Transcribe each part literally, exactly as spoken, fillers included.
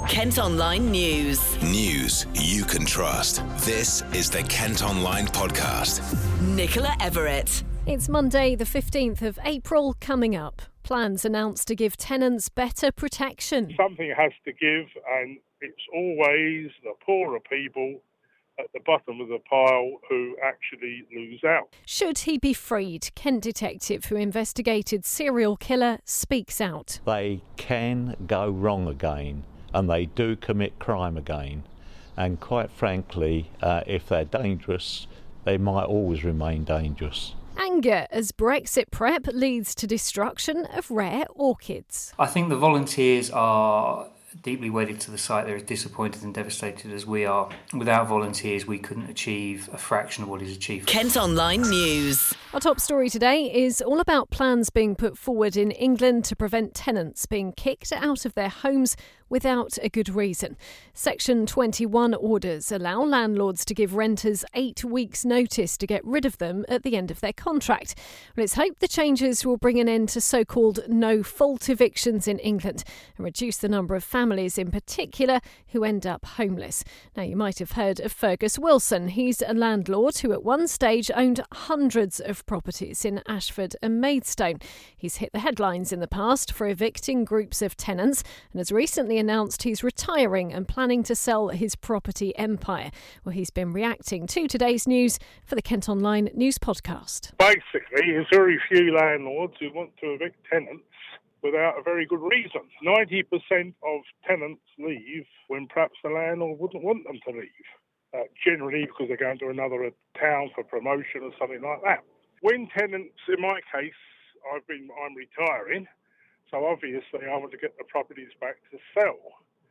Kent Online News. News you can trust. This is the Kent Online Podcast. Nicola Everett. It's Monday, the fifteenth of April, coming up. Plans announced to give tenants better protection. Something has to give, and it's always the poorer people at the bottom of the pile who actually lose out. Should he be freed? Kent detective who investigated serial killer speaks out. They can go wrong again, and they do commit crime again. And quite frankly, uh, if they're dangerous, they might always remain dangerous. Anger as Brexit prep leads to destruction of rare orchids. I think the volunteers are deeply wedded to the site. They're as disappointed and devastated as we are. Without volunteers, we couldn't achieve a fraction of what is achieved. Kent Online News. Our top story today is all about plans being put forward in England to prevent tenants being kicked out of their homes without a good reason. Section twenty-one orders allow landlords to give renters eight weeks' notice to get rid of them at the end of their contract. Well, it's hoped the changes will bring an end to so-called no-fault evictions in England and reduce the number of families in particular who end up homeless. Now, you might have heard of Fergus Wilson. He's a landlord who at one stage owned hundreds of properties in Ashford and Maidstone. He's hit the headlines in the past for evicting groups of tenants and has recently announced he's retiring and planning to sell his property empire. Well, he's been reacting to today's news for the Kent Online News Podcast. Basically, there's very few landlords who want to evict tenants without a very good reason. ninety percent of tenants leave when perhaps the landlord wouldn't want them to leave. Uh, generally because they're going to another town for promotion or something like that. When tenants, in my case, I've been, I'm retiring, so obviously I want to get the properties back to sell.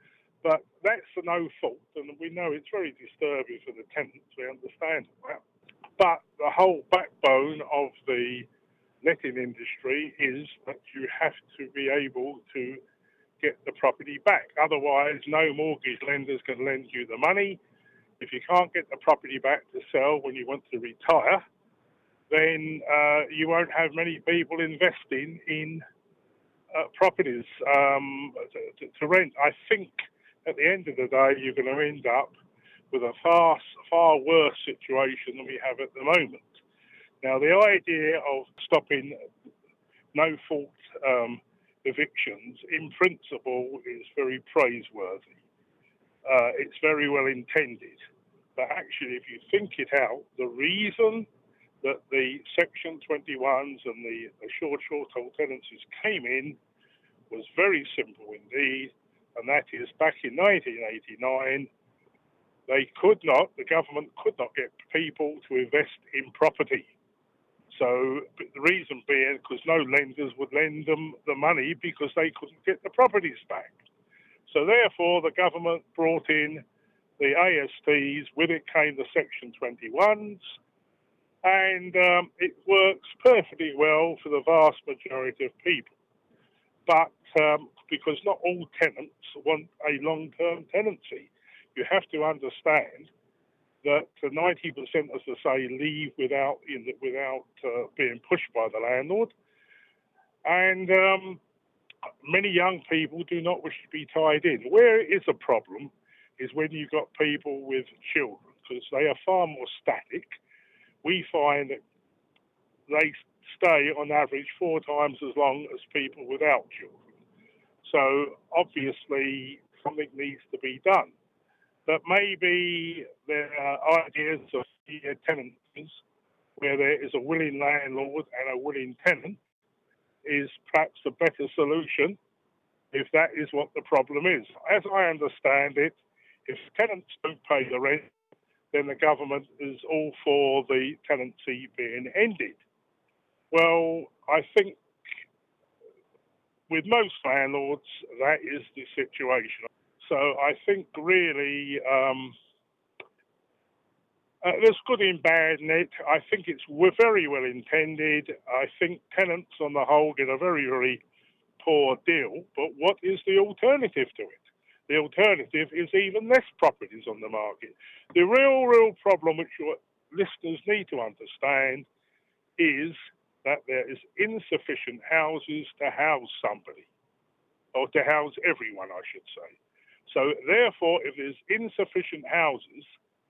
But that's a no fault, and we know it's very disturbing for the tenants, we understand that. But the whole backbone of the letting industry is that you have to be able to get the property back. Otherwise, no mortgage lenders can lend you the money. If you can't get the property back to sell when you want to retire, then uh, you won't have many people investing in uh, properties um, to, to rent. I think at the end of the day, you're going to end up with a far, far worse situation than we have at the moment. Now, the idea of stopping no-fault um, evictions, in principle, is very praiseworthy. Uh, it's very well intended. But actually, if you think it out, the reason that the Section twenty-ones and the, the short, short-hold tenancies came in was very simple indeed, and that is back in nineteen eighty-nine, they could not, the government could not get people to invest in property. So the reason being, because no lenders would lend them the money because they couldn't get the properties back. So therefore, the government brought in the A S Ts, with it came the Section twenty-ones, and um, it works perfectly well for the vast majority of people. But um, because not all tenants want a long-term tenancy, you have to understand that ninety percent, as I say, leave without in the, without uh, being pushed by the landlord. And um, many young people do not wish to be tied in. Where it is a problem is when you've got people with children, because they are far more static. We find that they stay on average four times as long as people without children. So obviously something needs to be done. But maybe there are ideas of tenancies where there is a willing landlord and a willing tenant is perhaps a better solution if that is what the problem is. As I understand it, if tenants don't pay the rent, then the government is all for the tenancy being ended. Well, I think with most landlords, that is the situation. So I think really um, uh, there's good and bad in it. I think it's very well intended. I think tenants on the whole get a very, very poor deal. But what is the alternative to it? The alternative is even less properties on the market. The real, real problem which your listeners need to understand is that there is insufficient houses to house somebody, or to house everyone, I should say. So therefore, if there's insufficient houses,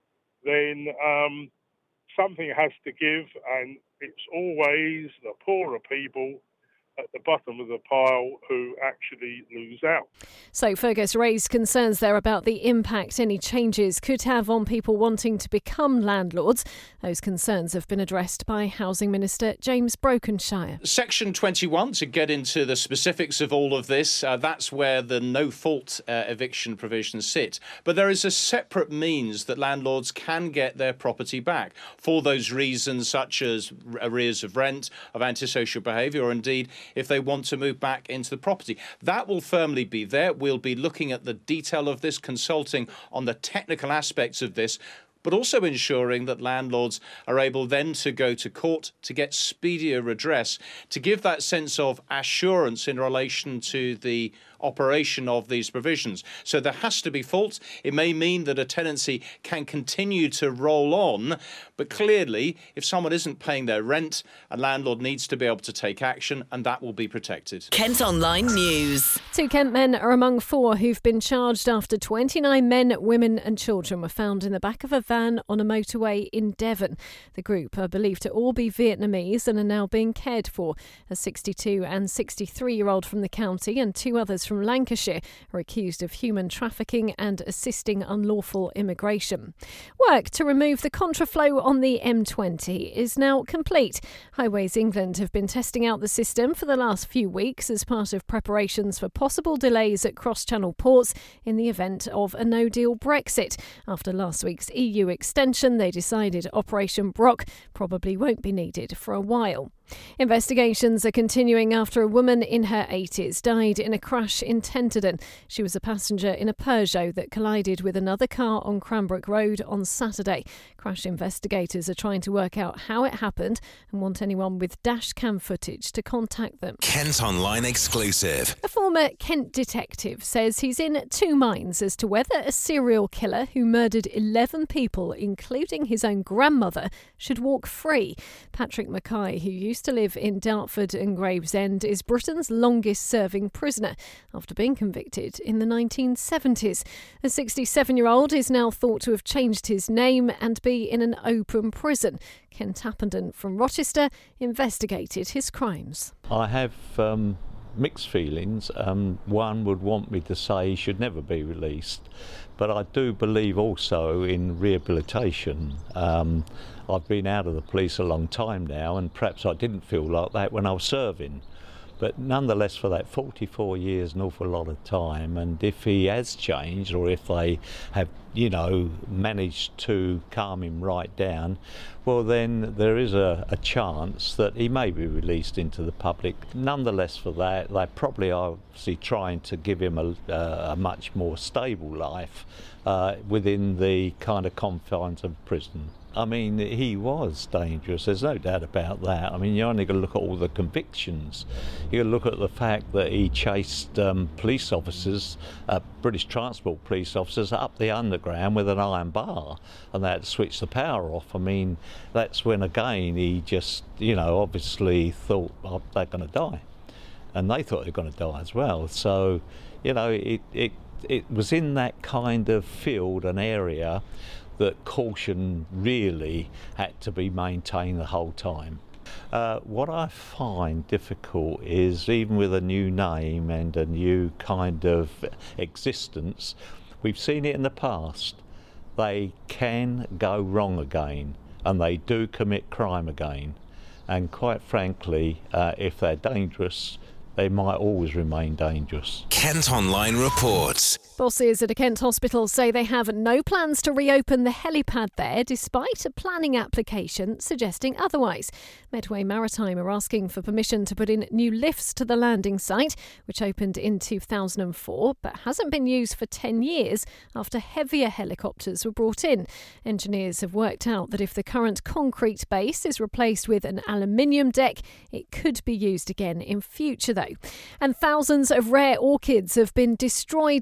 then um, something has to give, and it's always the poorer people at the bottom of the pile who actually lose out. So Fergus raised concerns there about the impact any changes could have on people wanting to become landlords. Those concerns have been addressed by Housing Minister James Brokenshire. Section twenty-one, to get into the specifics of all of this, uh, that's where the no-fault uh, eviction provisions sit. But there is a separate means that landlords can get their property back for those reasons such as arrears of rent, of antisocial behaviour, or indeed if they want to move back into the property. That will firmly be there. We'll be looking at the detail of this, consulting on the technical aspects of this, but also ensuring that landlords are able then to go to court to get speedier redress, to give that sense of assurance in relation to the operation of these provisions. So there has to be fault. It may mean that a tenancy can continue to roll on, but clearly if someone isn't paying their rent, a landlord needs to be able to take action, and that will be protected. Kent Online News. Two Kent men are among four who've been charged after twenty-nine men, women and children were found in the back of a van on a motorway in Devon. The group are believed to all be Vietnamese and are now being cared for. A sixty-two and sixty-three-year-old from the county and two others from Lancashire are accused of human trafficking and assisting unlawful immigration. Work to remove the contraflow on the M twenty is now complete. Highways England have been testing out the system for the last few weeks as part of preparations for possible delays at cross-channel ports in the event of a no-deal Brexit. After last week's E U extension, they decided Operation Brock probably won't be needed for a while. Investigations are continuing after a woman in her eighties died in a crash in Tenterden. She was a passenger in a Peugeot that collided with another car on Cranbrook Road on Saturday. Crash investigators are trying to work out how it happened and want anyone with dash cam footage to contact them. Kent Online exclusive. A former Kent detective says he's in two minds as to whether a serial killer who murdered eleven people, including his own grandmother, should walk free. Patrick Mackay, who used to live in Dartford and Gravesend, is Britain's longest-serving prisoner after being convicted in the nineteen seventies. The sixty-seven-year-old is now thought to have changed his name and be in an open prison. Ken Tappenden from Rochester investigated his crimes. I have um, mixed feelings. Um, one would want me to say he should never be released, but I do believe also in rehabilitation. Um, I've been out of the police a long time now, and perhaps I didn't feel like that when I was serving. But nonetheless, for that forty-four years, an awful lot of time, and if he has changed, or if they have, you know, managed to calm him right down, well then there is a, a chance that he may be released into the public. Nonetheless, for that, they probably are obviously trying to give him a, uh, a much more stable life uh, within the kind of confines of prison. I mean, he was dangerous, there's no doubt about that. I mean, you only got to look at all the convictions. You got to look at the fact that he chased um, police officers, uh, British Transport police officers, up the underground with an iron bar, and they had to switch the power off. I mean, that's when, again, he just, you know, obviously thought, oh, they're going to die. And they thought they were going to die as well. So, you know, it, it, it was in that kind of field and area that caution really had to be maintained the whole time. Uh, what I find difficult is, even with a new name and a new kind of existence, we've seen it in the past, they can go wrong again, and they do commit crime again. And quite frankly, uh, if they're dangerous, they might always remain dangerous. Kent Online reports. Bosses at a Kent hospital say they have no plans to reopen the helipad there, despite a planning application suggesting otherwise. Medway Maritime are asking for permission to put in new lifts to the landing site, which opened in two thousand four but hasn't been used for ten years after heavier helicopters were brought in. Engineers have worked out that if the current concrete base is replaced with an aluminium deck, it could be used again in future though. And thousands of rare orchids have been destroyed by con-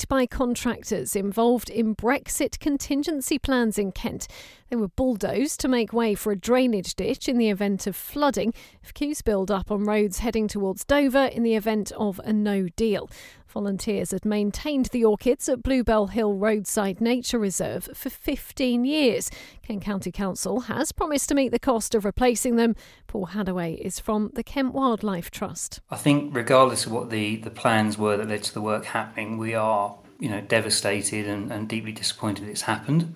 contractors involved in Brexit contingency plans in Kent. They were bulldozed to make way for a drainage ditch in the event of flooding if queues build up on roads heading towards Dover in the event of a no deal. Volunteers had maintained the orchids at Bluebell Hill Roadside Nature Reserve for fifteen years. Kent County Council has promised to meet the cost of replacing them. Paul Hadaway is from the Kent Wildlife Trust. I think regardless of what the, the plans were that led to the work happening, we are you know devastated and, and deeply disappointed it's happened.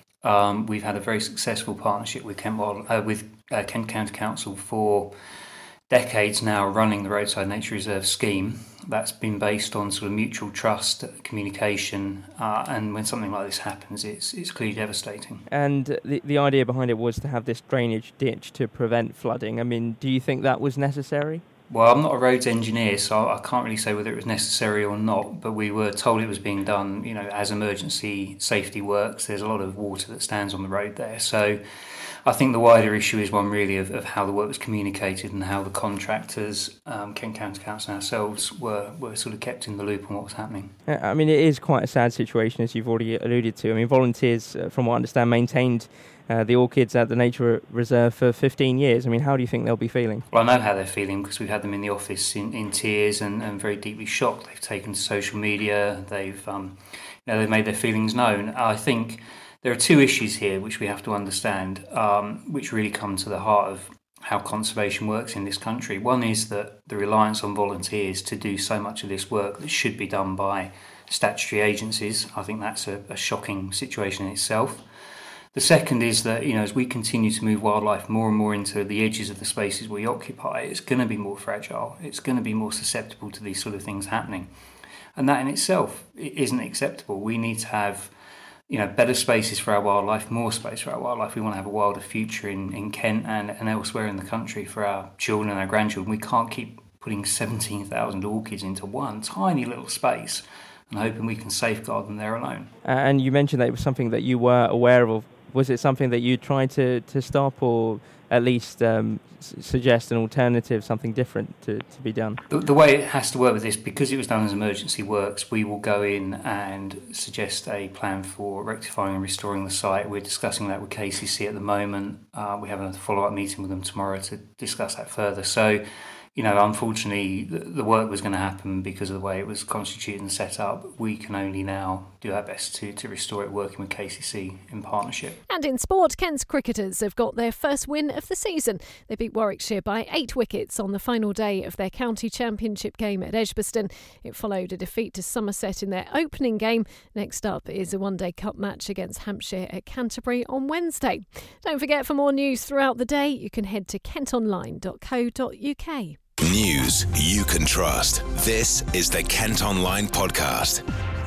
Um, we've had a very successful partnership with Kent, Wild, uh, with uh, Kent County Council for decades now, running the Roadside Nature Reserve scheme. That's been based on sort of mutual trust, communication, uh, and when something like this happens, it's it's clearly devastating. And the the idea behind it was to have this drainage ditch to prevent flooding. I mean, do you think that was necessary? Well, I'm not a roads engineer, so I can't really say whether it was necessary or not, but we were told it was being done, you know, as emergency safety works. There's a lot of water that stands on the road there. So I think the wider issue is one really of, of how the work was communicated and how the contractors, um, Kent County Council and ourselves, were, were sort of kept in the loop on what was happening. I mean, it is quite a sad situation, as you've already alluded to. I mean, volunteers, uh, from what I understand, maintained Uh, the orchids at the Nature Reserve for fifteen years. I mean, how do you think they'll be feeling? Well, I know how they're feeling because we've had them in the office in, in tears and, and very deeply shocked. They've taken to social media. They've, um, you know, they've made their feelings known. I think there are two issues here which we have to understand, um, which really come to the heart of how conservation works in this country. One is that the reliance on volunteers to do so much of this work that should be done by statutory agencies. I think that's a, a shocking situation in itself. The second is that, you know, as we continue to move wildlife more and more into the edges of the spaces we occupy, it's going to be more fragile. It's going to be more susceptible to these sort of things happening. And that in itself isn't acceptable. We need to have, you know, better spaces for our wildlife, more space for our wildlife. We want to have a wilder future in, in Kent and, and elsewhere in the country for our children and our grandchildren. We can't keep putting seventeen thousand orchids into one tiny little space and hoping we can safeguard them there alone. And you mentioned that it was something that you were aware of. Was it something that you tried to, to stop, or at least um, s- suggest an alternative, something different to, to be done? The, the way it has to work with this, because it was done as emergency works, we will go in and suggest a plan for rectifying and restoring the site. We're discussing that with K C C at the moment. Uh, we have a follow-up meeting with them tomorrow to discuss that further. So, you know, unfortunately, the, the work was going to happen because of the way it was constituted and set up. We can only now do our best to, to restore it, working with K C C in partnership. And in sport, Kent's cricketers have got their first win of the season. They beat Warwickshire by eight wickets on the final day of their county championship game at Edgbaston. It followed a defeat to Somerset in their opening game. Next up is a one-day cup match against Hampshire at Canterbury on Wednesday. Don't forget, for more news throughout the day, you can head to kent online dot co dot uk. News you can trust. This is the Kent Online Podcast.